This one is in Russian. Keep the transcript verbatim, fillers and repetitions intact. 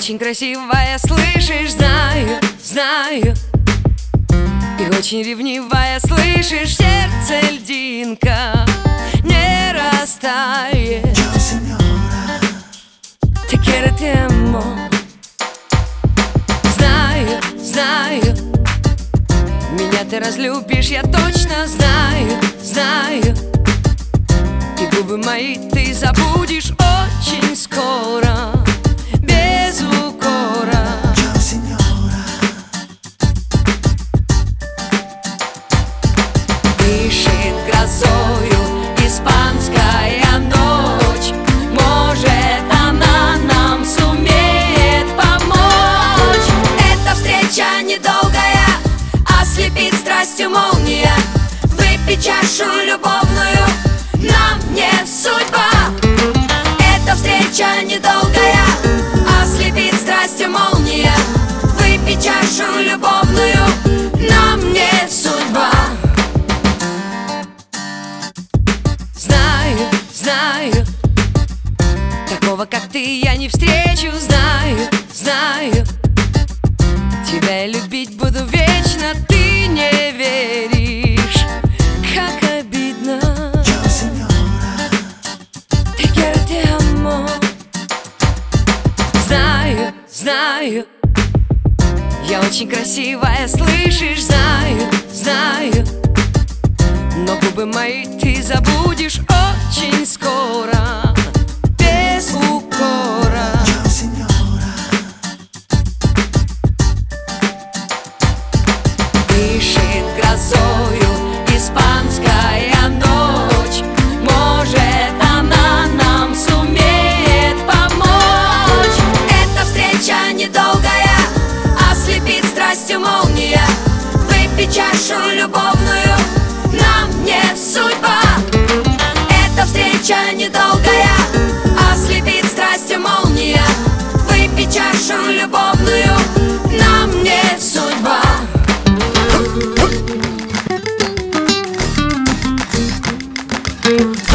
очень красивая, слышишь, знаю, знаю. И очень ревнивая, слышишь, сердце льдинка не растает. Te quiero, te amo. Знаю, знаю, меня ты разлюбишь, я точно знаю, знаю. И губы мои ты забудешь очень скоро, без укора. Дышит грозою испанская ночь, может она нам сумеет помочь. Эта встреча недолгая, ослепит страстью молния. Выпей чашу любовную, нам не судьба. Эта встреча недолгая, ослепит страстью молния. Выпей чашу любовную, нам не судьба. Знаю, знаю, такого как ты я не встречу. Знаю, знаю, тебя я любить буду вечно. Ты не веришь, как обидно. Te quiero, te amo. Знаю, знаю, я очень красивая, слышишь, знаю, знаю. Но губы мои ты забудешь очень скоро, без укора. Дышит грозою испанская ночь, может она нам сумеет помочь. Эта встреча недолгая, ослепит страстью молния. Выпей чашу любовную, нам не судьба. Эта встреча недолгая, ослепит страстью молния. Выпей чашу любовную, нам не судьба. Thank you.